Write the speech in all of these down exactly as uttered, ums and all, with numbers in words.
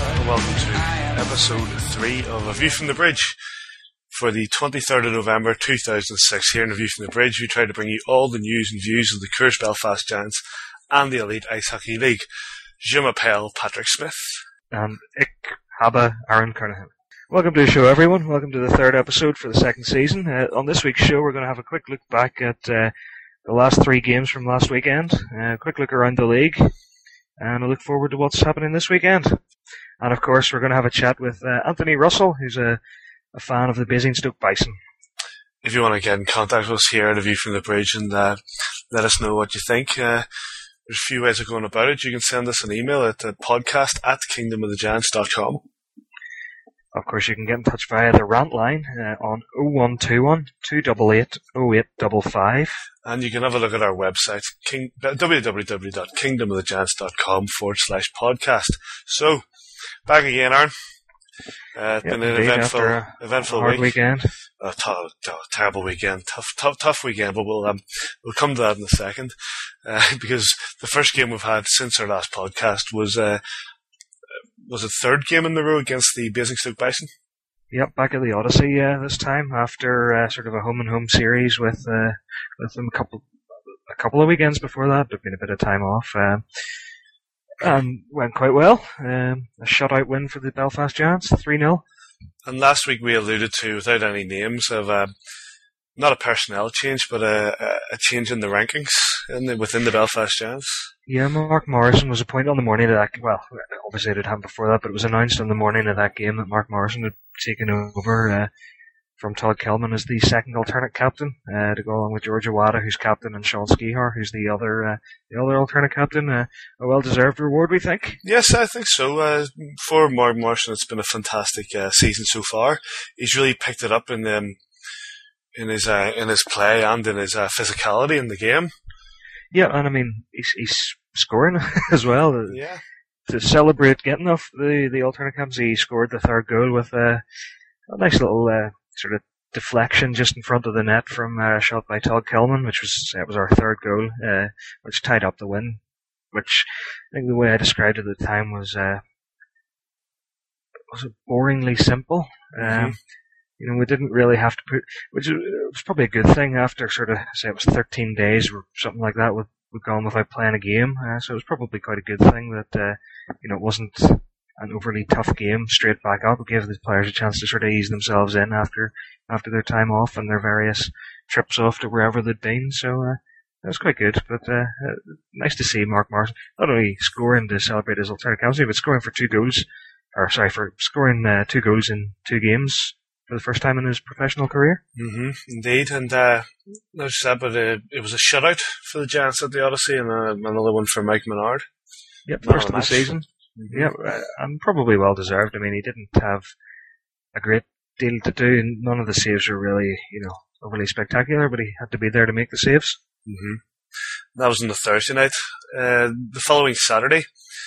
and welcome to episode three of A View from the Bridge for the twenty-third of November two thousand six. Here in A View from the Bridge, we try to bring you all the news and views of the Coors Belfast Giants and the Elite Ice Hockey League. Je m'appelle Patrick Smith. And ik habe Aaron Kernahan. Welcome to the show, everyone. Welcome to the third episode for the second season. Uh, on this week's show, we're going to have a quick look back at uh, the last three games from last weekend, uh, a quick look around the league, and I look forward to what's happening this weekend. And of course, we're going to have a chat with uh, Anthony Russell, who's a, a fan of the Basingstoke Bison. If you want to get in contact with us here at A View from the Bridge and uh, let us know what you think, uh, there's a few ways of going about it. You can send us an email at uh, podcast at kingdom of the giants dot com. Of course, you can get in touch via the rant line uh, on oh one two one, two eight eight, oh eight five five. And you can have a look at our website, king, w w w dot kingdom of the giants dot com forward slash podcast. So, back again, Aaron. Uh, it's yep, been an eventful, a, eventful a hard week. weekend. Uh, t- t- terrible weekend. Tough, tough, tough weekend, but we'll, um, we'll come to that in a second. Uh, because the first game we've had since our last podcast was, uh, was it third game in the row against the Basingstoke Bison? Yep, back at the Odyssey uh, this time after uh, sort of a home and home series with uh, with them a couple a couple of weekends before that. There'd been a bit of time off, uh, and went quite well. Um, a shutout win for the Belfast Giants, three nil. And last week we alluded to, without any names, of uh, not a personnel change, but a, a change in the rankings in the, within the Belfast Giants. Yeah, Mark Morrison was appointed on the morning of that. Well, obviously it had happened before that, but it was announced on the morning of that game that Mark Morrison had taken over uh, from Todd Kelman as the second alternate captain uh, to go along with George Iwata, who's captain, and Sean Skihar, who's the other uh, the other alternate captain. Uh, a well-deserved reward, we think. Yes, I think so. Uh, for Mark Morrison, it's been a fantastic uh, season so far. He's really picked it up in um, in his uh, in his play and in his uh, physicality in the game. Yeah, and I mean he's, he's scoring as well. Yeah. To celebrate getting off the, the alternate camps, he scored the third goal with a, a nice little uh, sort of deflection just in front of the net from a shot by Todd Kelman, which was it was our third goal, uh, which tied up the win. Which I think the way I described it at the time was uh, was it boringly simple. Mm-hmm. Um, you know, we didn't really have to put, which was probably a good thing after sort of say it was thirteen days or something like that with. We've gone without playing a game, uh, so it was probably quite a good thing that uh, you know it wasn't an overly tough game straight back up. It gave the players a chance to sort of ease themselves in after after their time off and their various trips off to wherever they'd been. So uh, that was quite good. But uh, uh, nice to see Mark Morrison not only scoring to celebrate his alternate captaincy, but scoring for two goals, or sorry, for scoring uh, two goals in two games. For the first time in his professional career. Mm-hmm, indeed, and uh, not just that, but uh, it was a shutout for the Giants at the Odyssey, and uh, another one for Mike Menard. Yep, first of the season. Mm-hmm. Yep, uh, and probably well deserved. I mean, he didn't have a great deal to do, and none of the saves were really, you know, overly spectacular, but he had to be there to make the saves. Mm-hmm. That was on the Thursday night. Uh, the following Saturday,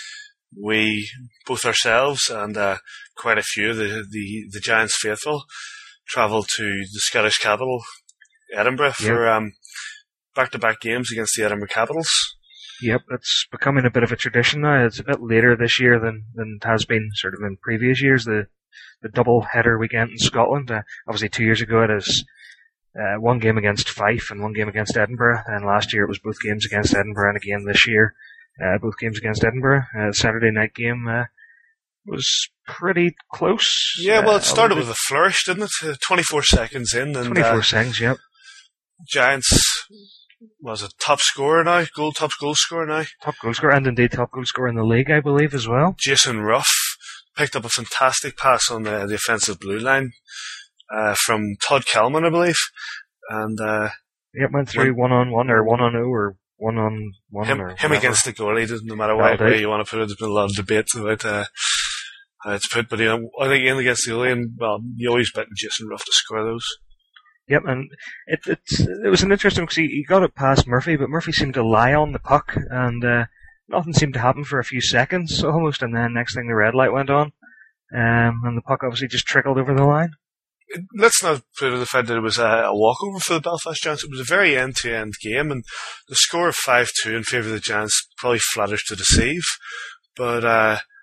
we, both ourselves and uh, quite a few of the, the, the Giants faithful, travelled to the Scottish capital, Edinburgh, for yep. um, back-to-back games against the Edinburgh Capitals. Yep, it's becoming a bit of a tradition now. It's a bit later this year than, than it has been sort of in previous years, the the double-header weekend in Scotland. Uh, obviously, two years ago it was uh, one game against Fife and one game against Edinburgh, and last year it was both games against Edinburgh, and again this year Uh, both games against Edinburgh. Uh, the Saturday night game uh, was pretty close. Yeah, well, it started uh, with a flourish, didn't it? Uh, twenty-four seconds in. And, twenty-four uh, seconds, yep. Giants was a top scorer now, goal top goal scorer now. Top goal scorer, and indeed top goal scorer in the league, I believe, as well. Jason Ruff picked up a fantastic pass on the, the offensive blue line uh, from Todd Kelman, I believe. And uh, yep, went through one on one or one on oh or one on one. Him, or him against the goalie, no matter what way you want to put it. There's been a lot of debate about uh, how it's put, but you know, I think in against the goalie, and well, you always bet Jason Ruff to score those. Yep, and it it's, it was an interesting because he, he got it past Murphy, but Murphy seemed to lie on the puck, and uh, nothing seemed to happen for a few seconds almost, and then next thing the red light went on, um, and the puck obviously just trickled over the line. Let's not put it the fact that it was a, a walkover for the Belfast Giants. It was a very end-to-end game, and the score of five two in favour of the Giants probably flatters to deceive. But uh,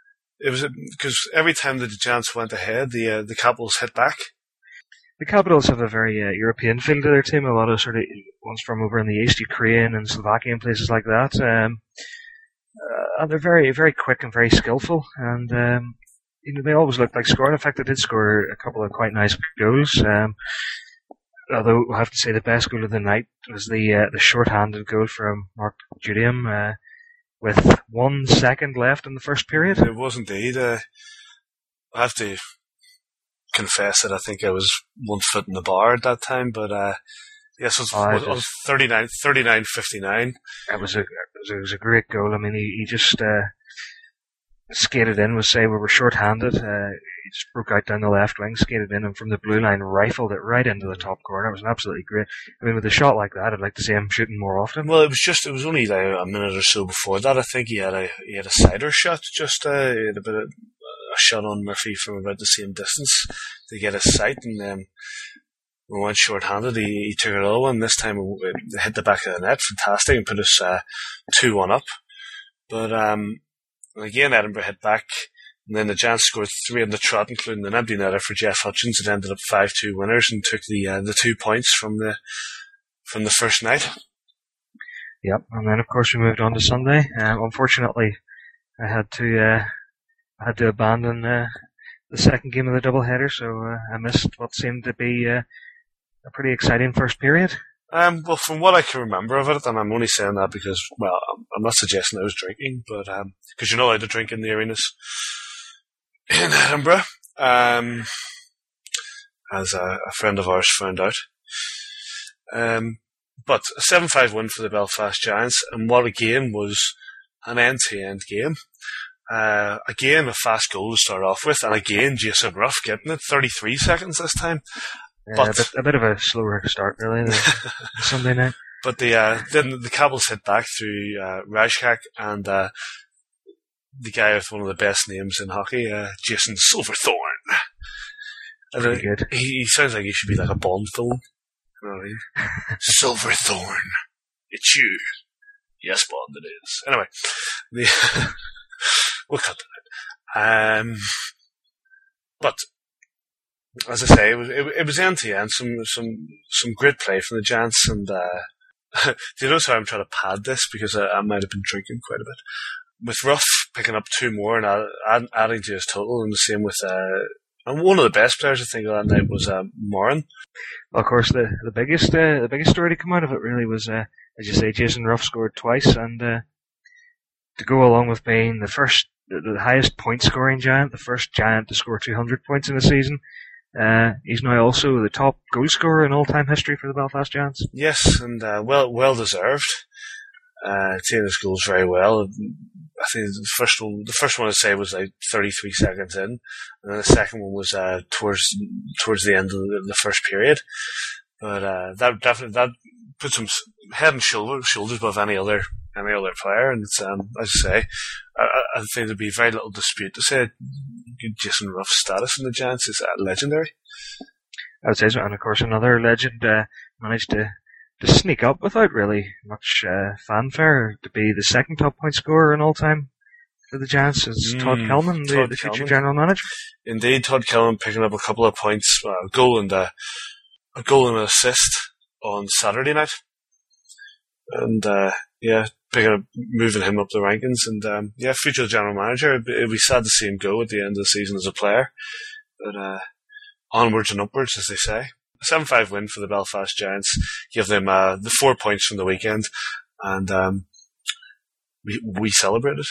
it was because every time that the Giants went ahead, the uh, the Capitals hit back. The Capitals have a very uh, European feel to their team. A lot of sort of ones from over in the east, Ukraine and Slovakia and places like that. Um, uh, and they're very, very quick and very skillful. And um, you know, they always look like scoring. In fact, they did score a couple of quite nice goals. Um, although I have to say the best goal of the night was the uh, the short-handed goal from Mark Judium uh, with one second left in the first period. It was indeed. Uh, I have to confess that I think I was one foot in the bar at that time, but uh, yes, it was, oh, it was thirty-nine, thirty-nine fifty-nine. It was a it was a, it was a great goal. I mean, he, he just uh, skated in. Was say we were short-handed. Uh, he just broke out down the left wing, skated in, and from the blue line rifled it right into the top corner. It was an absolutely great. I mean, with a shot like that, I'd like to see him shooting more often. Well, it was just it was only like a minute or so before that. I think he had a he had a sider shot. Just uh, he had a bit of a shot on Murphy from about the same distance to get his sight, and then um, we went short-handed. He, he took it all, and this time it, it hit the back of the net, fantastic, and put us uh, two one up. But um, again, Edinburgh hit back, and then the Giants scored three on the trot, including an empty netter for Jeff Hutchins. It ended up five two winners, and took the uh, the two points from the from the first night. Yep, and then of course we moved on to Sunday. Uh, unfortunately, I had to. Uh, I had to abandon uh, the second game of the doubleheader, so uh, I missed what seemed to be uh, a pretty exciting first period. Um, well, from what I can remember of it, and I'm only saying that because, well, I'm, I'm not suggesting I was drinking, but because um, you're not allowed to drink in the arenas in Edinburgh, um, as a, a friend of ours found out. Um, but a seven five win for the Belfast Giants, and what again was an end-to-end game. Uh, again, a fast goal to start off with, and again, Jason Ruff getting it, thirty-three seconds this time. Yeah, but a bit, a bit of a slower start, really, the, the Sunday night. But the uh, then the Capitals hit back through uh, Rajkak and uh, the guy with one of the best names in hockey, uh, Jason Silverthorne. Pretty good. He, he sounds like he should be like a Bond film. You know what I mean? Silverthorne, it's you. Yes, Bond, it is. Anyway, the we'll cut that out. Um, but as I say, it was it, it was end to end. Some some some great play from the Giants, and uh, do you notice how I'm trying to pad this because I, I might have been drinking quite a bit. With Ruff picking up two more and add, add, adding to his total, and the same with uh, and one of the best players I think of that night was uh, Moran. Well, of course, the the biggest uh, the biggest story to come out of it really was, uh, as you say, Jason Ruff scored twice, and uh, to go along with being the first, the, the highest point scoring Giant, the first Giant to score two hundred points in a season. Uh, he's now also the top goal scorer in all-time history for the Belfast Giants. Yes, and uh, well, well deserved. Uh, taking his goals very well. I think the first one, the first one I'd say was like thirty-three seconds in, and then the second one was uh, towards towards the end of the, the first period. But uh, that definitely that puts him head and shoulders shoulders above any other any other player. And it's, um, as I say, I, I think there'd be very little dispute to say Jason Ruff's status in the Giants is uh, legendary. I would say so, and of course another legend uh, managed to. to sneak up without really much uh, fanfare to be the second top point scorer in all time for the Giants is mm, Todd Kelman, the, Todd the future Kelman. general manager. Indeed, Todd Kelman picking up a couple of points, uh, a goal and a, a goal and an assist on Saturday night, and uh, yeah, picking up, moving him up the rankings, and um, yeah, future general manager. It'd be, it'd be sad to see him go at the end of the season as a player, but uh, onwards and upwards, as they say. seven five win for the Belfast Giants. Give them uh, the four points from the weekend, and um, we we celebrated.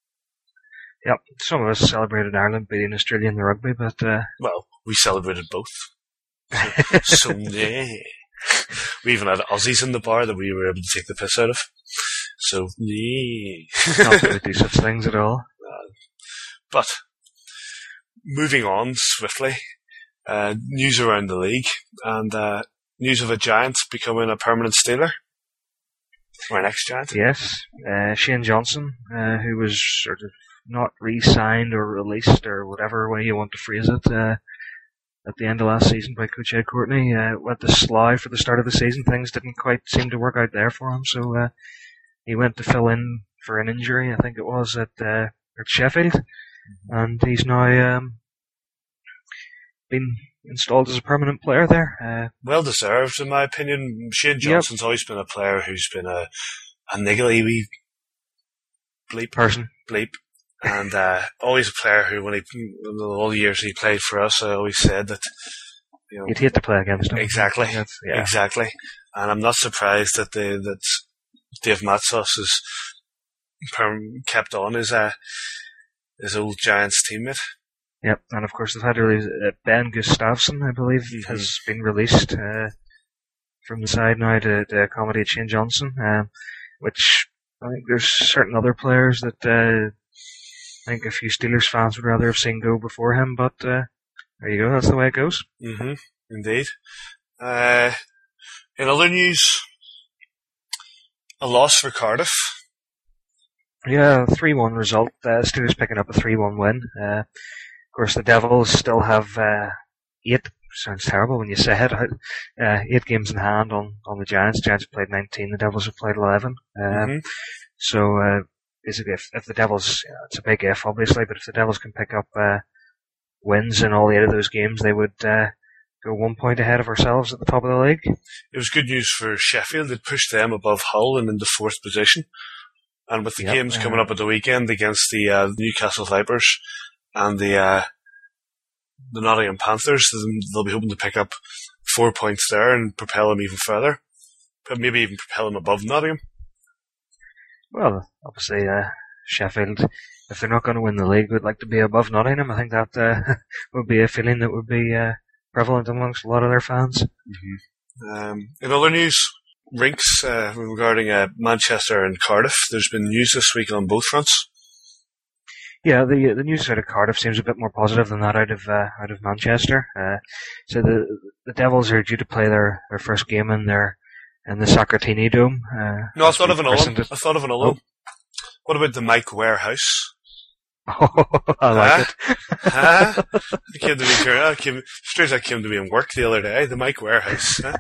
Yep, some of us celebrated Ireland beating Australia in the rugby, but uh... well, we celebrated both. So, so yeah, we even had Aussies in the bar that we were able to take the piss out of. So yeah, not that we do such things at all. Uh, but moving on swiftly. Uh, news around the league, and uh, news of a Giant becoming a permanent Steeler. Or an ex-Giant. Yes, uh, Shane Johnson, uh, who was sort of not re-signed or released, or whatever way you want to phrase it, uh, at the end of last season by Coach Ed Courtney, uh, went to Slough for the start of the season. Things didn't quite seem to work out there for him, so uh, he went to fill in for an injury, I think it was, at, uh, at Sheffield. and he's now um, been installed as a permanent player there. Uh, well deserved, in my opinion. Shane Johnson's yep. always been a player who's been a, a niggly wee bleep. Person. Bleep. And uh, always a player who, when he, all the years he played for us, I always said that, you know, you'd hate to play against him. Exactly. Yeah. Exactly. And I'm not surprised that they, that Dave Matsos has kept on as a, his old Giants teammate. Yep, and of course they've had to release uh, Ben Gustafsson, I believe, mm-hmm. has been released uh, from the side now to, to accommodate Shane Johnson, um, which I think there's certain other players that uh, I think a few Steelers fans would rather have seen go before him, but uh, there you go, that's the way it goes. Mm-hmm. Indeed. Uh, in other news, a loss for Cardiff. Yeah, three one result. Uh, Steelers picking up a three one win. Uh, of course, the Devils still have uh, eight. Sounds terrible when you say it. Uh, eight games in hand on, on the Giants. Giants have played nineteen. The Devils have played eleven. Uh, mm-hmm. So, uh, is it if if the Devils? You know, it's a big if, obviously, but if the Devils can pick up uh, wins in all eight of those games, they would uh, go one point ahead of ourselves at the top of the league. It was good news for Sheffield. It pushed them above Hull and into fourth position. And with the yep, games uh, coming up at the weekend against the uh, Newcastle Vipers and the uh, the Nottingham Panthers, they'll be hoping to pick up four points there and propel them even further. But maybe even propel them above Nottingham. Well, obviously, uh, Sheffield, if they're not going to win the league, would like to be above Nottingham. I think that uh, would be a feeling that would be uh, prevalent amongst a lot of their fans. Mm-hmm. Um, in other news, rinks uh, regarding uh, Manchester and Cardiff. There's been news this week on both fronts. Yeah, the the news out of Cardiff seems a bit more positive than that out of uh, out of Manchester. Uh, so the the Devils are due to play their, their first game in their in the Soccertini Dome. Uh, no, I thought of an Ullum. I thought of an Ullum. Oh. What about the Mike Warehouse? Oh, I like huh? it. huh? It came to me, I came, straight that came to me in work the other day. The Mike Warehouse. Huh?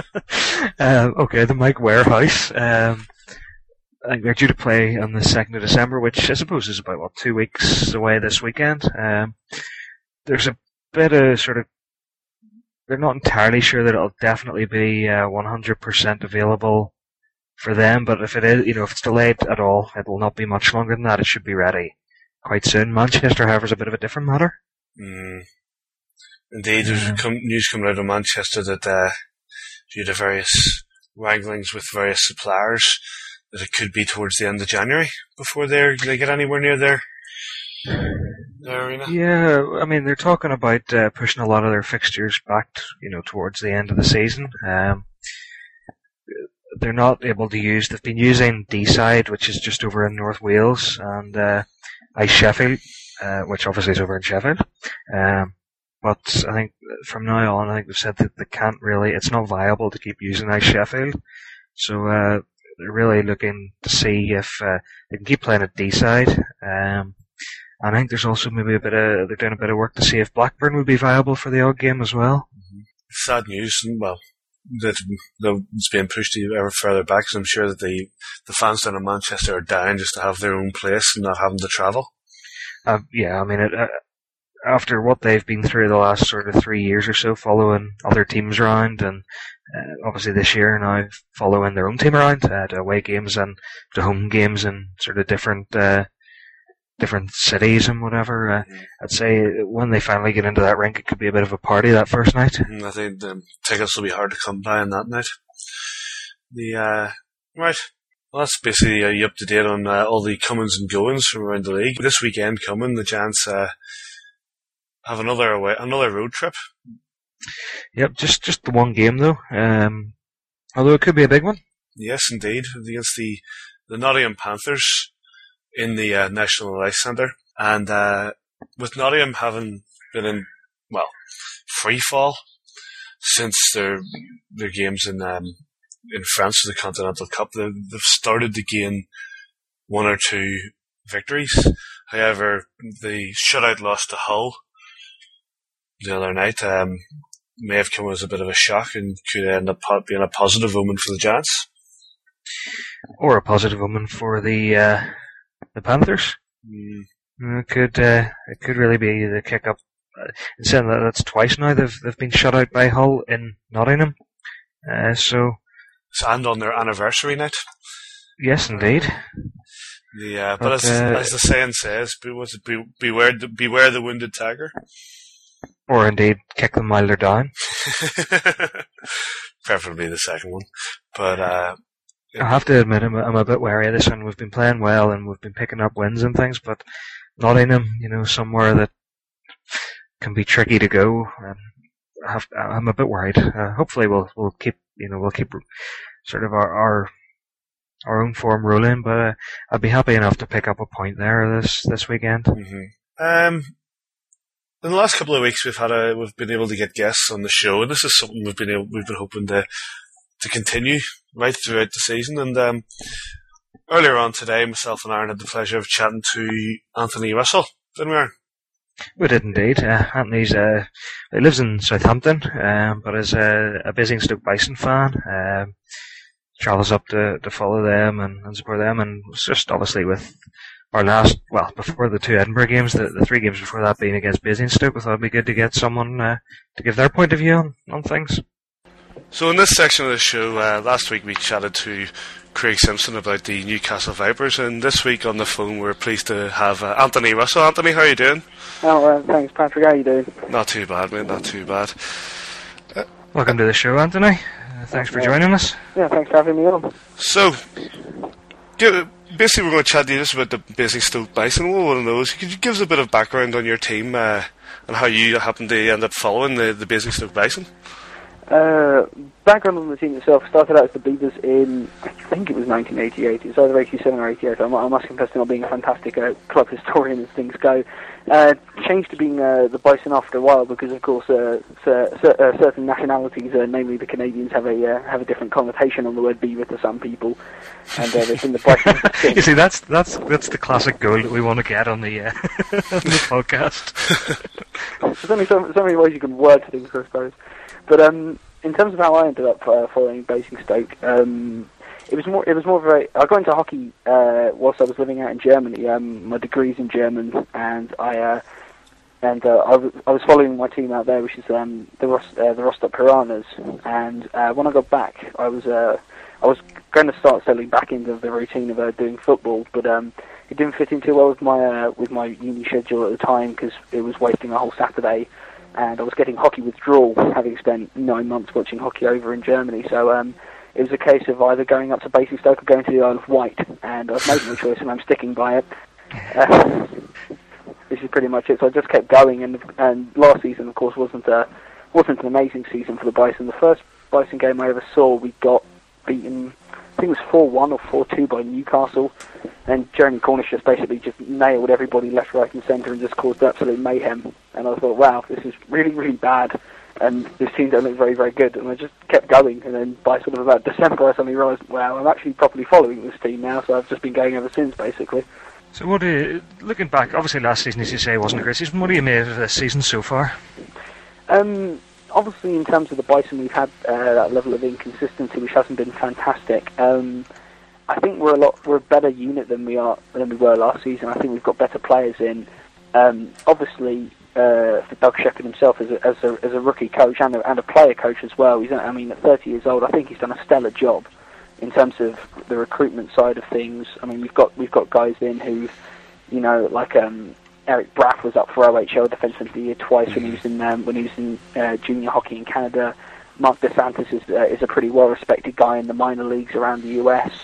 um, okay, the Mike Warehouse. Um, I think they're due to play on the second of December, which I suppose is about, what, two weeks away this weekend. Um, there's a bit of sort of, they're not entirely sure that it'll definitely be uh, one hundred percent available for them, but if it is, you know, if it's delayed at all, it will not be much longer than that. It should be ready quite soon. Manchester, however, is a bit of a different matter. Mm. Indeed, there's yeah. come, news coming out of Manchester that uh, due to various wranglings with various suppliers, that it could be towards the end of January before they they get anywhere near their, their arena. Yeah, I mean, they're talking about uh, pushing a lot of their fixtures back, you know, towards the end of the season. Um, they're not able to use, they've been using D-Side, which is just over in North Wales, and uh, Ice Sheffield, uh, which obviously is over in Sheffield. Um, but I think from now on, I think they've said that they can't really, it's not viable to keep using Ice Sheffield. So uh, they're really looking to see if uh, they can keep playing at D-Side. Um, I think there's also maybe a bit of, they're doing a bit of work to see if Blackburn would be viable for the odd game as well. Mm-hmm. Sad news, well, that it's being pushed ever further back, because I'm sure that the the fans down in Manchester are dying just to have their own place and not having to travel. Uh, yeah, I mean, it, uh, after what they've been through the last sort of three years or so, following other teams around, and uh, obviously this year now following their own team around, uh, to away games and to home games and sort of different uh, different cities and whatever, uh, mm. I'd say when they finally get into that rink, it could be a bit of a party that first night. I think the tickets will be hard to come by on that night. The uh, right, well, that's basically uh, you up to date on uh, all the comings and goings from around the league. This weekend coming, the Giants uh, have another away, another road trip. Yep, just just the one game though. Um, although it could be a big one. Yes, indeed, against the the Nottingham Panthers in the uh, National Ice Centre, and uh, with Nottingham having been in, well, free fall since their their games in um, in France for the Continental Cup, they've, they've started to gain one or two victories. However, the shutout loss to Hull the other night um, may have come as a bit of a shock and could end up being a positive omen for the Giants. Or a positive omen for the uh, the Panthers. Mm, It could uh, it could really be the kick up. Uh, in saying that, that's twice now they've they've been shut out by Hull in Nottingham. Uh, so, and on their anniversary night. Yes, indeed. The uh, but, but as uh, as the saying says, be, was it, be, beware the beware the wounded tiger, or indeed kick them while they're down. Preferably the second one, but uh, I have to admit I'm, I'm a bit wary of this one. We've been playing well and we've been picking up wins and things, but Nottingham, you know, somewhere that can be tricky to go. And I have, I'm a bit worried. Uh, hopefully we'll we'll keep you know we'll keep sort of our our, our own form rolling, but uh, I'd be happy enough to pick up a point there this this weekend. Mm-hmm. Um. In the last couple of weeks, we've had a we've been able to get guests on the show, and this is something we've been able, we've been hoping to to continue right throughout the season. And um, earlier on today, myself and Aaron had the pleasure of chatting to Anthony Russell, didn't we, Aaron? We did indeed. Uh, Anthony's uh, he lives in Southampton, um, but is uh, a Basingstoke Bison fan. Um, travels up to to follow them and, and support them, and was just obviously with. Our last, well, before the two Edinburgh games, the, the three games before that being against Basingstoke, we thought it'd be good to get someone uh, to give their point of view on, on things. So in this section of the show, uh, last week we chatted to Craig Simpson about the Newcastle Vipers, and this week on the phone we're pleased to have uh, Anthony Russell. Anthony, how are you doing? Oh, uh, thanks, Patrick. How are you doing? Not too bad, mate, not too bad. Uh, Welcome to the show, Anthony. Uh, thanks for joining us. Yeah, thanks for having me on. So, give, basically we're going to chat to you just about the Basingstoke Bison. What we want to know is, could you give us a bit of background on your team uh, and how you happened to end up following the, the Basingstoke Bison? Uh, background on the team itself, started out as the Beavers in, I think it was nineteen eighty-eight. It was either eighty-seven or eighty-eight. I, I must confess to not being a fantastic uh, club historian as things go. Uh, changed to being uh, the Bison after a while because, of course, uh, cer- cer- uh, certain nationalities, uh, namely the Canadians, have a uh, have a different connotation on the word beaver to some people, and uh, they've been the Bison. You see, that's that's that's the classic goal that we want to get on the uh, on the podcast. There's only so, so many ways you can word things, I suppose. But um, in terms of how I ended up uh, following Basingstoke, um, it was more it was more of a. I got into hockey uh, whilst I was living out in Germany. Um, my degree's in German, and I uh, and uh, I, w- I was following my team out there, which is um, the Ros- uh, the Rostock Piranhas. And uh, when I got back, I was uh, I was going to start settling back into the routine of uh, doing football, but um, it didn't fit in too well with my uh, with my uni schedule at the time because it was wasting a whole Saturday. And I was getting hockey withdrawal, having spent nine months watching hockey over in Germany. So um, it was a case of either going up to Basingstoke or going to the Isle of Wight. And I've made my choice, and I'm sticking by it. Uh, this is pretty much it. So I just kept going. And, and last season, of course, wasn't a, wasn't an amazing season for the Bison. The first Bison game I ever saw, we got beaten, I think it was four one or four two by Newcastle. And Jeremy Cornish just basically just nailed everybody left, right and centre and just caused absolute mayhem. And I thought, wow, this is really, really bad. And this team don't look very, very good. And I just kept going. And then by sort of about December, I suddenly realised, wow, I'm actually properly following this team now. So I've just been going ever since, basically. So what do you, looking back, obviously last season, as you say, wasn't a great season. What do you made of this season so far? Um... Obviously, in terms of the Bison, we've had uh, that level of inconsistency, which hasn't been fantastic. Um, I think we're a lot we're a better unit than we are than we were last season. I think we've got better players in. Um, obviously, uh, for Doug Shepherd himself as a, as a as a rookie coach and a, and a player coach as well. He's I mean, at thirty years old, I think he's done a stellar job in terms of the recruitment side of things. I mean, we've got we've got guys in who, you know, like. Um, Eric Braff was up for O H L Defenseman of the Year twice when he was in um, when he was in uh, junior hockey in Canada. Mark DeSantis is uh, is a pretty well respected guy in the minor leagues around the U S.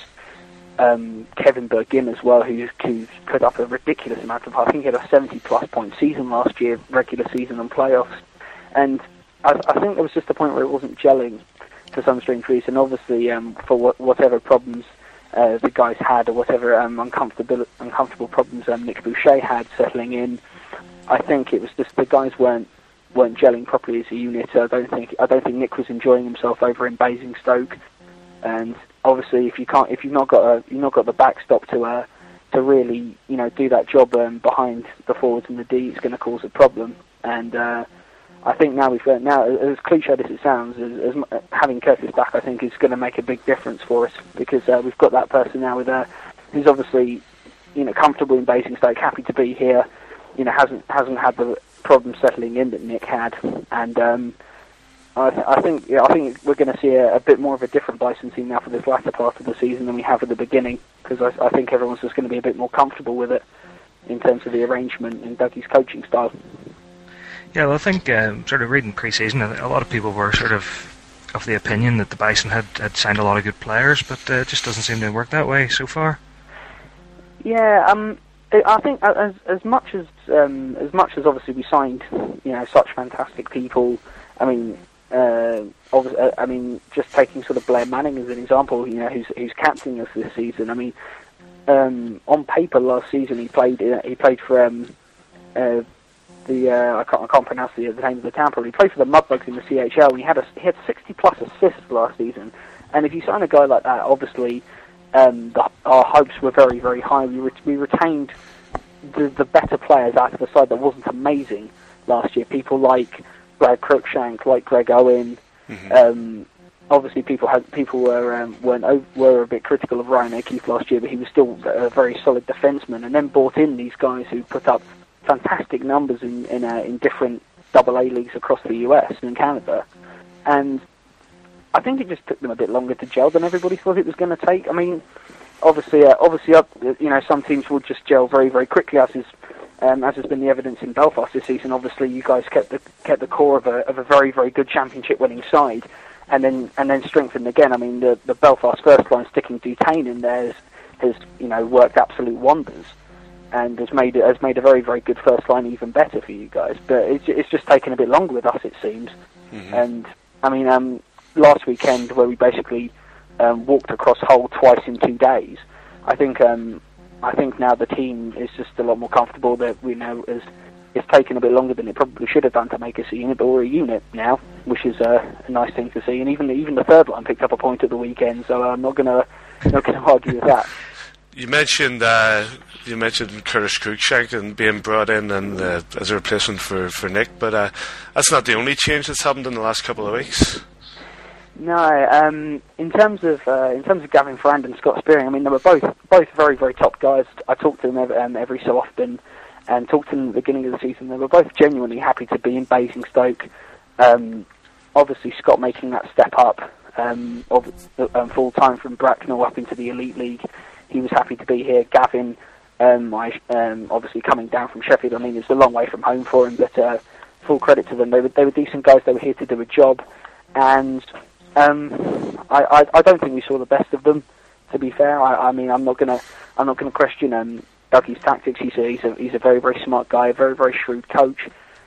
Um, Kevin Bergin as well, who's, who's put up a ridiculous amount of. I think he had a seventy plus point season last year, regular season and playoffs. And I, I think there was just a point where it wasn't gelling for some strange reason. Obviously, um, for what, whatever problems. Uh, the guys had, or whatever um, uncomfortable uncomfortable problems um, Nick Boucher had settling in. I think it was just the guys weren't weren't gelling properly as a unit. I don't think I don't think Nick was enjoying himself over in Basingstoke. And obviously, if you can't, if you've not got a, you've not got the backstop to uh, to really, you know, do that job um, behind the forwards and the D, it's going to cause a problem. And uh, I think now we've got, now, as cliched as it sounds, as, as having Curtis back, I think is going to make a big difference for us because uh, we've got that person now with uh, who's obviously you know, comfortable in Basingstoke, happy to be here. You know, hasn't hasn't had the problem settling in that Nick had, and um, I, th- I think yeah, I think we're going to see a, a bit more of a different Bison team now for this latter part of the season than we have at the beginning, because I, I think everyone's just going to be a bit more comfortable with it in terms of the arrangement and Dougie's coaching style. Yeah, well, I think um, sort of reading pre-season, a lot of people were sort of of the opinion that the Bison had, had signed a lot of good players, but uh, it just doesn't seem to work that way so far. Yeah, um, I think as as much as um, as much as obviously we signed, you know, such fantastic people. I mean, uh, obviously, I mean, just taking sort of Blair Manning as an example, you know, who's who's captaining us this season. I mean, um, on paper last season he played uh, he played for um, uh, the uh, I can't I can't pronounce the, the name of the town, but he played for the Mudbugs in the C H L, and he had a he had sixty plus assists last season. And if you sign a guy like that, obviously. Um, the, our hopes were very, very high. We, re- we retained the, the better players out of the side that wasn't amazing last year. People like Brad Cruikshank, like Greg Owen. Mm-hmm. Um, obviously, people had people were um, weren't were a bit critical of Ryan O'Keefe last year, but he was still a very solid defenseman. And then brought in these guys who put up fantastic numbers in in, uh, in different double A leagues across the U S and Canada, and I think it just took them a bit longer to gel than everybody thought it was going to take. I mean, obviously, uh, obviously, uh, you know, some teams will just gel very, very quickly, as is, um, as has been the evidence in Belfast this season. Obviously, you guys kept the kept the core of a of a very, very good championship-winning side, and then and then strengthened again. I mean, the the Belfast first line sticking Dutain in there has, has you know worked absolute wonders, and has made it has made a very, very good first line even better for you guys. But it's it's just taken a bit longer with us, it seems. Mm-hmm. And I mean, um. last weekend, where we basically um, walked across Hull twice in two days, I think um, I think now the team is just a lot more comfortable. That we know is it's taken a bit longer than it probably should have done to make us a unit, but we're a unit now, which is a, a nice thing to see. And even even the third line picked up a point at the weekend, so I'm not gonna not gonna argue with that. You mentioned uh, you mentioned Curtis Cruikshank and being brought in and uh, as a replacement for, for Nick, but uh, that's not the only change that's happened in the last couple of weeks. No, um, in terms of uh, in terms of Gavin Ferrand and Scott Spearing, I mean they were both both very very top guys. I talk to them every, um, every so often, and talked to them at the beginning of the season. They were both genuinely happy to be in Basingstoke. Um, obviously, Scott making that step up um, of, um, full time from Bracknell up into the Elite League. He was happy to be here. Gavin, um, I, um, obviously coming down from Sheffield. I mean it's a long way from home for him, but uh, full credit to them. They were they were decent guys. They were here to do a job, and. Um, I, I, I don't think we saw the best of them. To be fair, I, I mean I'm not gonna I'm not gonna question um, Dougie's tactics. He's a, he's a he's a very very smart guy, a very very shrewd coach.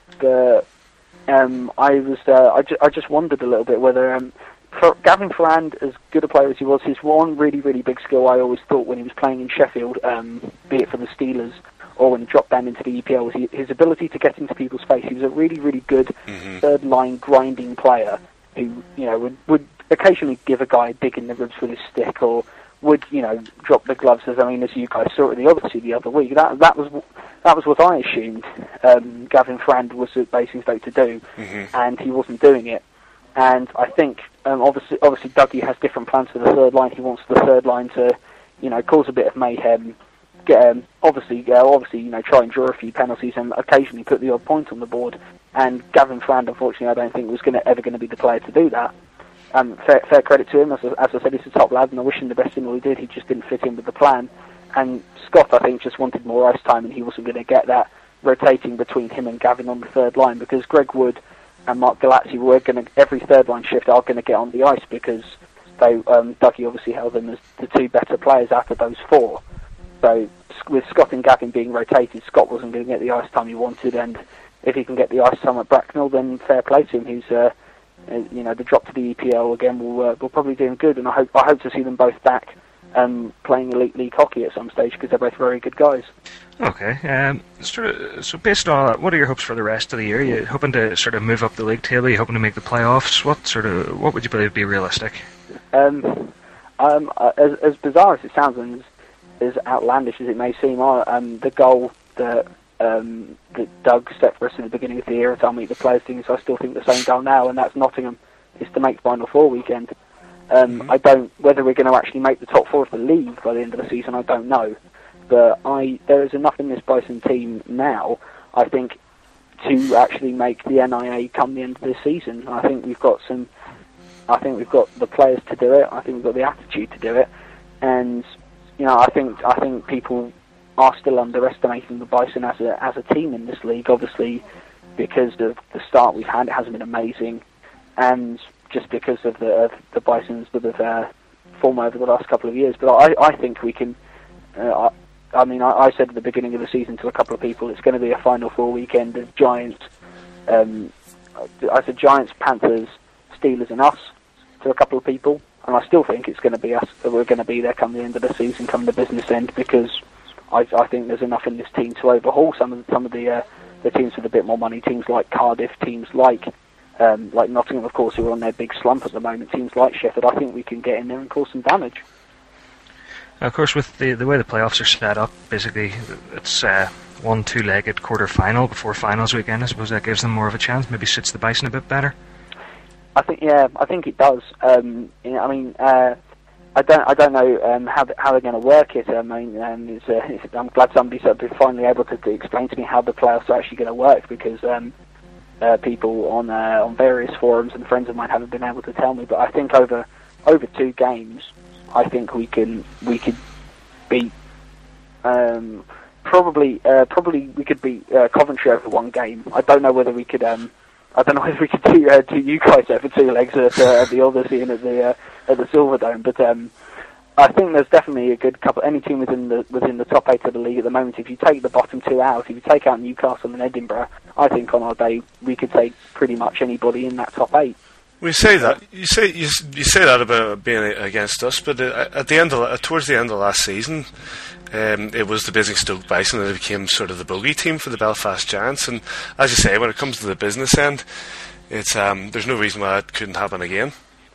But um, I was uh, I, ju- I just wondered a little bit whether um, for Gavin Ferrand, as good a player as he was, his one really really big skill I always thought when he was playing in Sheffield, um, be it for the Steelers or when he dropped down into the E P L, was his ability to get into people's face. He was a really really good mm-hmm. third line grinding player. Who, you know, would, would occasionally give a guy a dig in the ribs with his stick, or would, you know, drop the gloves. As I mean, as you guys saw at the Odyssey the other week, that that was that was what I assumed um, Gavin Ferrand was at Basingstoke to do, mm-hmm. and he wasn't doing it. And I think, um, obviously, obviously, Dougie has different plans for the third line. He wants the third line to, you know, cause a bit of mayhem. Get, um, obviously, uh, obviously, you know, try and draw a few penalties and occasionally put the odd point on the board. And Gavin Ferrand, unfortunately, I don't think was going to ever going to be the player to do that. Um, fair, fair credit to him, as, as I said, he's a top lad, and I wish him the best in all he did. He just didn't fit in with the plan. And Scott, I think, just wanted more ice time, and he wasn't going to get that rotating between him and Gavin on the third line, because Greg Wood and Mark Galazzi were going to every third line shift are going to get on the ice because they um, Dougie obviously held them as the two better players out of those four. So with Scott and Gavin being rotated, Scott wasn't going to get the ice time he wanted, and if he can get the ice time at Bracknell, then fair play to him. He's, uh, uh, you know, the drop to the E P L again will uh, will probably do him good, and I hope I hope to see them both back um, playing Elite League hockey at some stage because they're both very good guys. Okay, um, sort of, so based on all that, what are your hopes for the rest of the year? Are you hoping to sort of move up the league table? Are you hoping to make the playoffs? What sort of what would you believe be realistic? Um, um, as, as bizarre as it sounds, and as, as outlandish as it may seem, um, the goal that um, that Doug set for us at the beginning of the year, to meet the players team, so I still think the same goal now, and that's Nottingham, is to make Final Four weekend. Um, mm-hmm. I don't, whether we're going to actually make the top four of the league by the end of the season, I don't know. but I there is enough in this Bison team now, I think, to actually make the N I A come the end of this season. I think we've got some. I think we've got the players to do it. I think we've got the attitude to do it, and you know, I think I think people are still underestimating the Bison as a as a team in this league. Obviously, because of the start we've had, it hasn't been amazing, and just because of the of the Bison's sort of uh, form over the last couple of years. But I, I think we can. Uh, I, I mean, I, I said at the beginning of the season to a couple of people, it's going to be a Final Four weekend of Giants. Um, I said Giants, Panthers, Steelers, and us to a couple of people, and I still think it's going to be us. That we're going to be there come the end of the season, come the business end, because I, I think there's enough in this team to overhaul some of the, some of the uh, the teams with a bit more money. Teams like Cardiff, teams like um, like Nottingham, of course, who are on their big slump at the moment. Teams like Sheffield, I think we can get in there and cause some damage. Of course, with the the way the playoffs are set up, basically it's uh, one two-legged quarter final before finals weekend. I suppose that gives them more of a chance. Maybe suits the Bison a bit better. I think, yeah, I think it does. Um, you know, I mean, uh, I don't, I don't know um, how how they're going to work it. I mean, um, it's, uh, it's, I'm glad somebody's finally able to, to explain to me how the playoffs are actually going to work, because um, uh, people on uh, on various forums and friends of mine haven't been able to tell me. But I think over over two games, I think we can we could beat um, probably uh, probably we could beat uh, Coventry over one game. I don't know whether we could. Um, I don't know whether we could do, uh, do you guys over two legs at, uh, at the Odyssey and at the uh, at the Silverdome, but um, I think there's definitely a good couple. Any team within the within the top eight of the league at the moment, if you take the bottom two out, if you take out Newcastle and Edinburgh, I think on our day we could take pretty much anybody in that top eight. We say that you say you, you say that about being against us, but uh, at the end of uh, towards the end of last season, um, it was the Basingstoke Bison that became sort of the bogey team for the Belfast Giants. And as you say, when it comes to the business end, it's um, there's no reason why it couldn't happen again.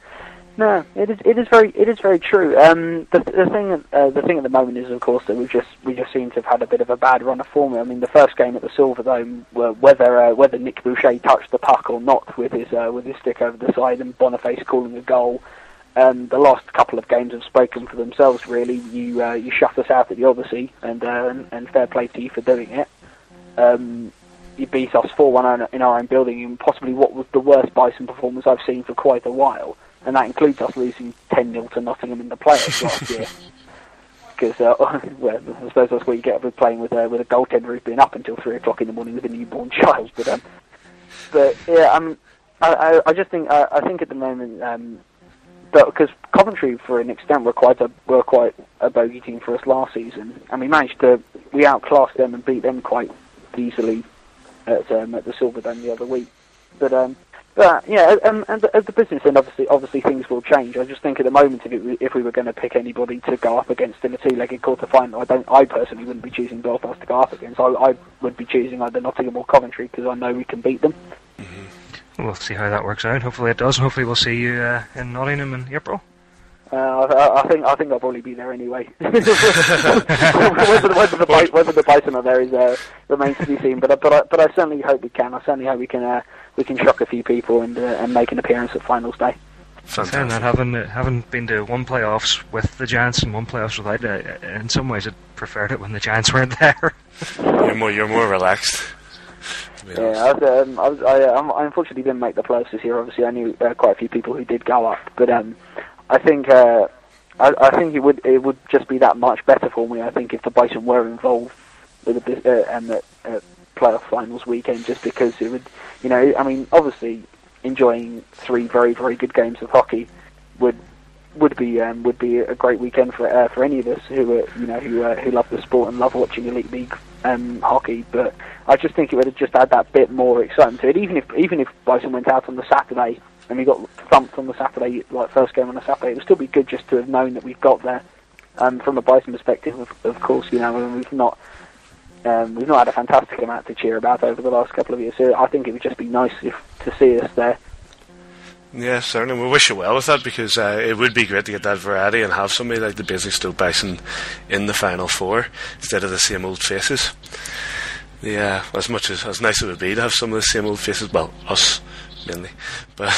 No, it is. It is very. It is very true. Um, the, the thing. Uh, the thing at the moment is, of course, that we just we just seem to have had a bit of a bad run of form. I mean, the first game at the Silverdome, whether uh, whether Nick Boucher touched the puck or not with his uh, with his stick over the side, and Boniface calling a goal. Um, the last couple of games have spoken for themselves. Really, you uh, you shut us out at the Odyssey, and uh, and, and fair play to you for doing it. Um, you beat us four one in our own building, in possibly what was the worst Bison performance I've seen for quite a while. And that includes us losing ten nil to Nottingham in the playoffs last year. Because, uh, well, I suppose that's what you get with playing with, uh, with a goaltender who's been up until three o'clock in the morning with a newborn child. But, um, but yeah, um, I, I, I just think, I, I think at the moment, um, because Coventry, for an extent, were quite a were quite a bogey team for us last season, and we managed to we outclassed them and beat them quite easily at um, at the Silverdome the other week. But um. But yeah, um, and at the business end, obviously, obviously things will change. I just think at the moment, if, it, if we were going to pick anybody to go up against in a two-legged quarter-final, I don't. I personally wouldn't be choosing Belfast to go up against. I, I would be choosing either Nottingham or Coventry, because I know we can beat them. Mm-hmm. We'll see how that works out. Hopefully it does. Hopefully we'll see you uh, in Nottingham in April. Uh, I, I think I think I'll probably be there anyway. whether, whether, the, whether the Bison are there is uh, remains to be seen. But but I, but I certainly hope we can. I certainly hope we can uh, we can shock a few people and uh, and make an appearance at finals day. Fantastic. That having uh, having been to one playoffs with the Giants and one playoffs without, uh, in some ways, I preferred it when the Giants weren't there. You're more you're more relaxed. Yeah, I, was, um, I, was, I, um, I unfortunately didn't make the playoffs this year. Obviously, I knew uh, quite a few people who did go up, but um. I think uh, I, I think it would it would just be that much better for me. I think if the Bison were involved with the uh, and the uh, playoff finals weekend, just because it would, you know, I mean, obviously enjoying three very very good games of hockey would would be um, would be a great weekend for uh, for any of us who uh, you know who uh, who love the sport and love watching elite league um, hockey. But I just think it would have just add that bit more excitement to it. Even if even if Bison went out on the Saturday and we got thumped on the Saturday, like first game on the Saturday, it would still be good just to have known that we've got there. Um, from a Bison perspective, of, of course, you know, we've not um, we've not had a fantastic amount to cheer about over the last couple of years. So I think it would just be nice if to see us there. Yeah, certainly. We wish you well with that, because uh, it would be great to get that variety and have somebody like the Basingstoke Bison in the Final Four instead of the same old faces. Yeah, as much as as nice it would be to have some of the same old faces, well, us mainly. But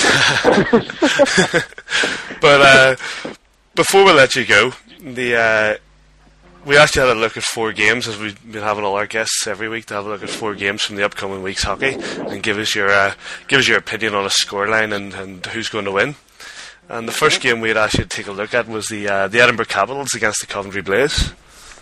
but uh, before we let you go, the uh, we actually had a look at four games, as we've been having all our guests every week to have a look at four games from the upcoming week's hockey and give us your uh, give us your opinion on a scoreline and, and who's going to win. And the first game we had asked you to take a look at was the uh, the Edinburgh Capitals against the Coventry Blaze.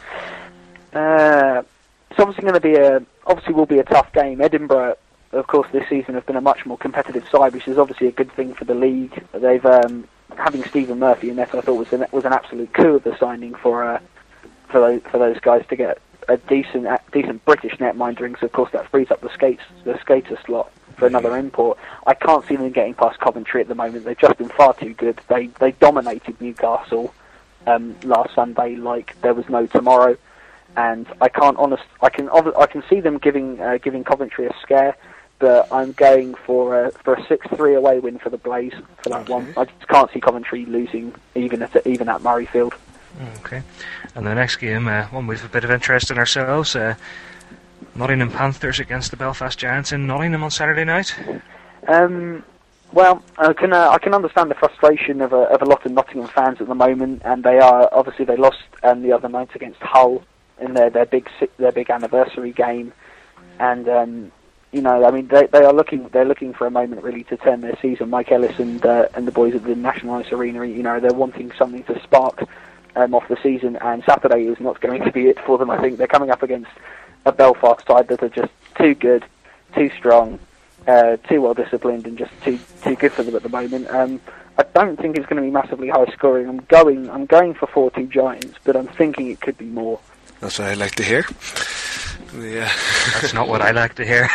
Uh, it's obviously going to be a obviously will be a tough game. Edinburgh, of course, this season have been a much more competitive side, which is obviously a good thing for the league. They've um, having Stephen Murphy in there, I thought was an, was an absolute coup of the signing for uh, for those, for those guys to get a decent a decent British netminder in. So of course that frees up the skates the skater slot for another import. I can't see them getting past Coventry at the moment. They've just been far too good. They they dominated Newcastle um, last Sunday like there was no tomorrow. And I can't honest. I can I can see them giving uh, giving Coventry a scare, but I'm going for a for a six three away win for the Blaze for that okay. one. I just can't see Coventry losing even at even at Murrayfield. Okay, and the next game, uh, one with a bit of interest in ourselves, uh, Nottingham Panthers against the Belfast Giants in Nottingham on Saturday night. Um. Well, I can uh, I can understand the frustration of a of a lot of Nottingham fans at the moment, and they are obviously they lost um, the other night against Hull in their their big their big anniversary game, and um, you know, I mean, they they are looking they're looking for a moment really to turn their season. Mike Ellis and uh, and the boys at the National Ice Arena, you know, they're wanting something to spark um, off the season, and Saturday is not going to be it for them. I think they're coming up against a Belfast side that are just too good, too strong, uh, too well disciplined, and just too too good for them at the moment. Um, I don't think it's going to be massively high scoring. I'm going I'm going for four two Giants, but I'm thinking it could be more. That's what I like to hear. Yeah. That's not what I like to hear.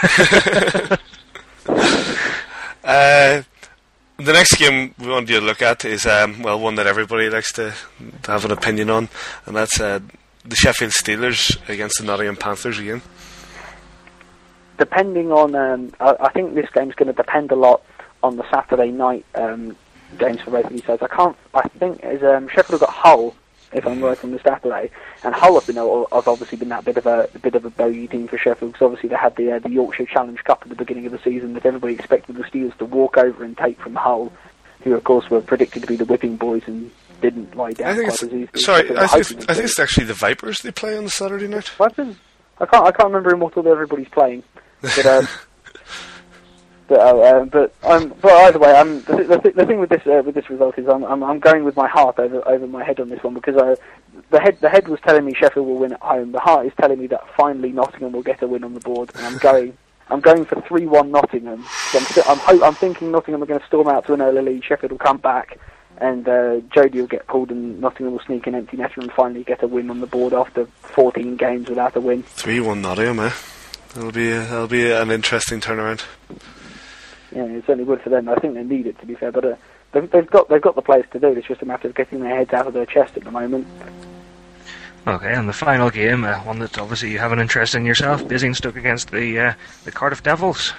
uh, the next game we want you to look at is, um, well, one that everybody likes to, to have an opinion on, and that's uh, the Sheffield Steelers against the Nottingham Panthers again. Depending on, um, I, I think this game's going to depend a lot on the Saturday night um, games for both of these sides. I can't, I think, is um, Sheffield have got Hull, if I'm right on the Saturday, and Hull have, been, have obviously been that bit of a, a bit of a bogey team for Sheffield, because obviously they had the uh, the Yorkshire Challenge Cup at the beginning of the season that everybody expected the Steelers to walk over and take from Hull, who of course were predicted to be the whipping boys and didn't lie down I think quite as easily. Sorry, I think, it's, I think it's actually the Vipers they play on the Saturday night. Vipers? I can't I can't remember in what order everybody's playing, but. Um, But, uh, uh, but um, but either way, um, the, th- the, th- the thing with this uh, with this result is I'm, I'm I'm going with my heart over over my head on this one, because uh, the head the head was telling me Sheffield will win at home. The heart is telling me that finally Nottingham will get a win on the board, and I'm going I'm going for three one Nottingham. So I'm st- I'm, ho- I'm thinking Nottingham are going to storm out to an early lead. Sheffield will come back, and uh, Jody will get pulled, and Nottingham will sneak an empty netter and finally get a win on the board after fourteen games without a win. three one Nottingham, eh? That'll be a, that'll be an interesting turnaround. Yeah, it certainly would for them. I think they need it, to be fair, but uh, they've, they've got they've got the players to do it. It's just a matter of getting their heads out of their chest at the moment. Okay, and the final game, uh, one that obviously you have an interest in yourself, Basingstoke against the uh, the Cardiff Devils.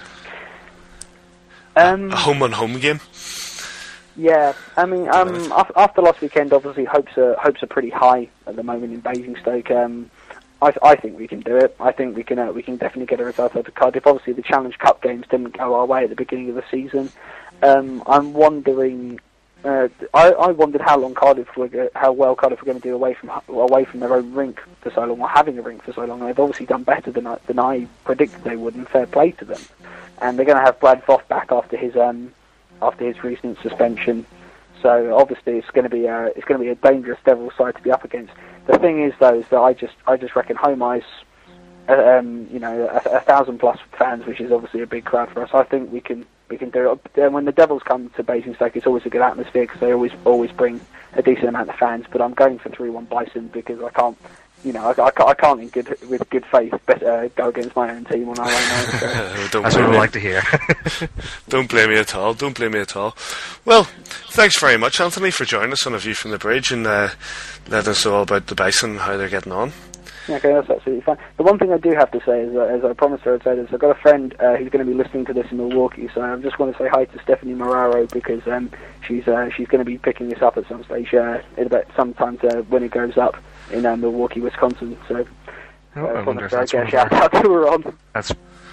Um, a home on home game. Yeah, I mean, um, after last weekend, obviously hopes are hopes are pretty high at the moment in Basingstoke. Um, I, I think we can do it. I think we can uh, we can definitely get a result out of Cardiff. Obviously, the Challenge Cup games didn't go our way at the beginning of the season. Um, I'm wondering. Uh, I, I wondered how long Cardiff were go- how well Cardiff were going to do away from away from their own rink for so long, or having a rink for so long. And they've obviously done better than I, than I predicted they would, and fair play to them. And they're going to have Brad Voth back after his um after his recent suspension. So obviously it's going to be a, it's going to be a dangerous Devils side to be up against. The thing is, though, is that I just I just reckon home ice, uh, um, you know, a, a thousand plus fans, which is obviously a big crowd for us. I think we can we can do it. And when the Devils come to Basingstoke, it's always a good atmosphere because they always always bring a decent amount of fans. But I'm going for three one Bison because I can't, you know, I, I, can't, I can't in good with good faith better, uh, go against my own team on our own ice. So. That's what we like to hear. Don't blame me at all. Don't blame me at all. Well, thanks very much, Anthony, for joining us on A View from the Bridge and uh, letting us know all about the Bison and how they're getting on. Okay, that's absolutely fine. The one thing I do have to say is, uh, as I promised her, I'd say this. I've got a friend uh, who's going to be listening to this in Milwaukee, so I just want to say hi to Stephanie Moraro because um, she's uh, she's going to be picking this up at some stage, uh, in about sometime uh, when it goes up in uh, Milwaukee, Wisconsin. So oh, uh, I wonder if I that's get one a of shout our, out to her on. That's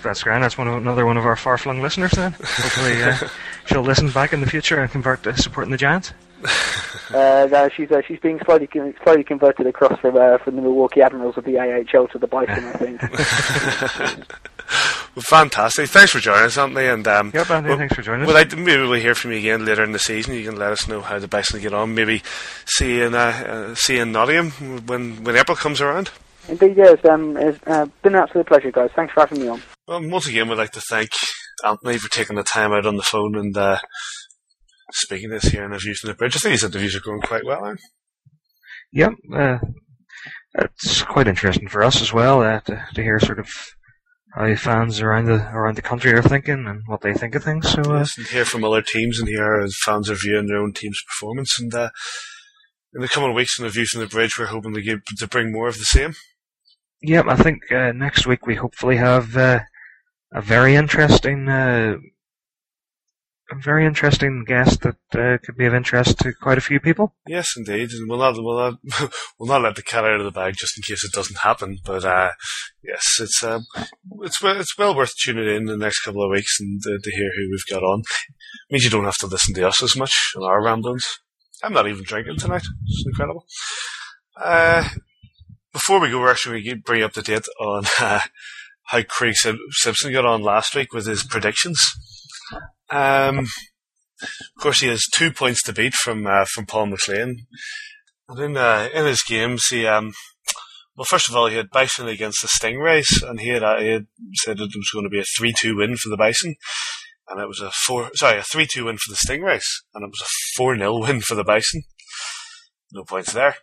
That's grand. That's one of, another one of our far-flung listeners then. Hopefully uh, she'll listen back in the future and convert to supporting the Giants. Uh, no, she's uh, she's being slightly slightly converted across from uh, from the Milwaukee Admirals of the A H L to the Bison, I think. Well, fantastic. Thanks for joining us, Anthony. And um, yep, Anthony, well, thanks for joining us. Well, I, maybe we'll hear from you again later in the season. You can let us know how the Bison get on. Maybe see you in uh, uh, see you in Nottingham when when April comes around. Indeed, yes. Um, it's uh, been an absolute pleasure, guys. Thanks for having me on. Well, once again, we'd like to thank Anthony for taking the time out on the phone and uh, speaking to us here in the View from the Bridge. I think these interviews are going quite well, aren't they? Yep, uh, it's quite interesting for us as well uh, to, to hear sort of how fans around the around the country are thinking and what they think of things. So, uh, yes, and hear from other teams and hear as fans are viewing their own team's performance. And uh, in the coming weeks in the View from the Bridge, we're hoping to, give, to bring more of the same. Yep, I think uh, next week we hopefully have uh, a very interesting, uh, a very interesting guest that uh, could be of interest to quite a few people. Yes, indeed, and we'll not we'll not we'll not let the cat out of the bag just in case it doesn't happen. But uh, yes, it's um, it's it's well worth tuning in the next couple of weeks and uh, to hear who we've got on. It means you don't have to listen to us as much on our ramblings. I'm not even drinking tonight. It's incredible. Uh, before we go, we're actually going to bring you up to date on uh, how Craig Simpson got on last week with his predictions. Um, of course, he has two points to beat from uh, from Paul McLean. And in uh, in his games, he um, well, first of all, he had Bison against the Stingrays, and he had, uh, he had said it was going to be a three two win for the Bison, and it was a four sorry a three two win for the Stingrays, and it was a four nil win for the Bison. No points there.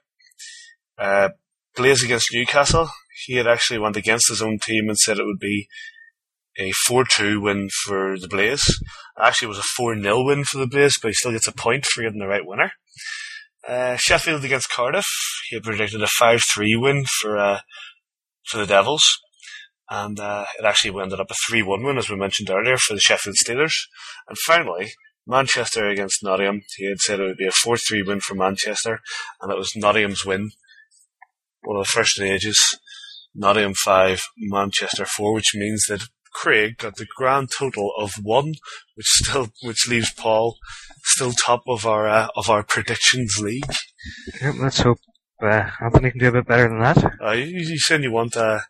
Uh, Blaze against Newcastle, he had actually went against his own team and said it would be a four two win for the Blaze. Actually, it was a four nil win for the Blaze, but he still gets a point for getting the right winner. Uh, Sheffield against Cardiff, he had predicted a five three win for uh, for the Devils, and uh, it actually ended up a three one win, as we mentioned earlier, for the Sheffield Steelers. And finally, Manchester against Nottingham, he had said it would be a four three win for Manchester, and it was Nottingham's win. One of the first in ages. Nottingham five, Manchester four, which means that Craig got the grand total of one, which still which leaves Paul still top of our uh, of our predictions league. Yep, let's hope uh, Anthony can do a bit better than that. Uh, you, you said you want uh,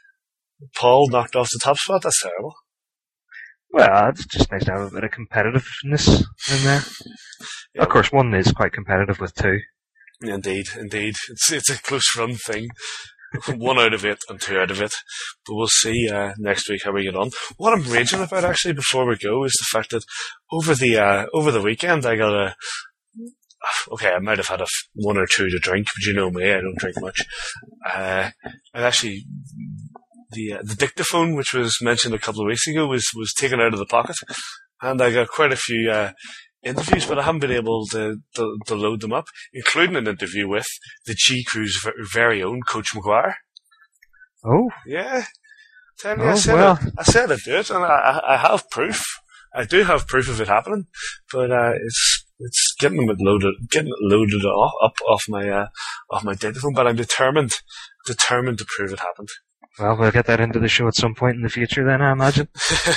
Paul knocked off the top spot. That's terrible. Well, it's just nice to have a bit of competitiveness in there. Yeah, of course, one is quite competitive with two. Indeed, indeed, it's it's a close run thing. One out of it and two out of it. But we'll see uh, next week how we get on. What I'm raging about, actually, before we go, is the fact that over the uh, over the weekend I got a... Okay, I might have had a f- one or two to drink, but you know me, I don't drink much. Uh, and actually, the uh, the dictaphone, which was mentioned a couple of weeks ago, was, was taken out of the pocket. And I got quite a few uh, interviews, but I haven't been able to, to, to load them up, including an interview with the G Crew's very own Coach Maguire. Oh, yeah. Tell me, oh, I said well. it, I said I'd do it, and I, I have proof. I do have proof of it happening, but uh, it's it's getting them loaded, getting it loaded off, up off my uh, off my dictaphone. But I'm determined, determined to prove it happened. Well, we'll get that into the show at some point in the future, then I imagine.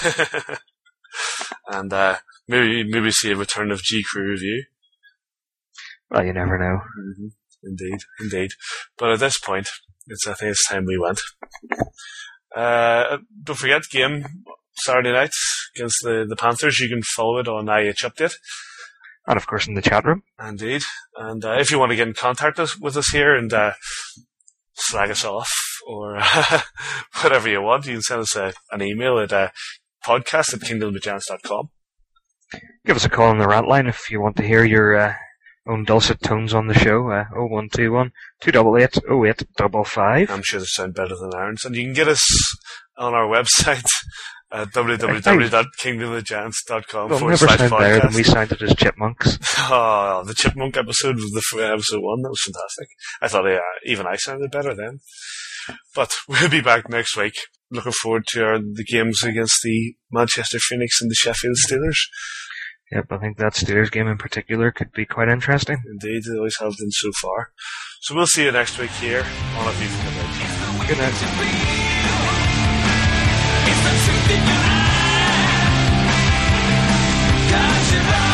And uh, maybe maybe see a return of G Crew review. Well, you never know. Mm-hmm. Indeed, indeed. But at this point, it's I think it's time we went. Uh, don't forget, game Saturday night against the, the Panthers. You can follow it on I H Update. And of course in the chat room. Indeed. And uh, if you want to get in contact us, with us here and uh, slag us off or uh, whatever you want, you can send us a, an email at uh, podcast at kingdom of giants dot com. Give us a call on the rant line if you want to hear your uh, own dulcet tones on the show. Uh, oh one two one, two eight eight, oh eight five five. I'm sure they sound better than ours. And you can get us on our website at w w w dot kingdom of giants dot com They'll forward never slash sound podcast. better than we sounded as chipmunks. Oh, the Chipmunk episode was the f- episode one. That was fantastic. I thought uh, even I sounded better then. But we'll be back next week. Looking forward to our, the games against the Manchester Phoenix and the Sheffield Steelers. Yep, I think that Steelers game in particular could be quite interesting. Indeed, they always have been so far. So we'll see you next week here on A View from the Bridge. Good night. It's the truth in your eyes. 'Cause you're right.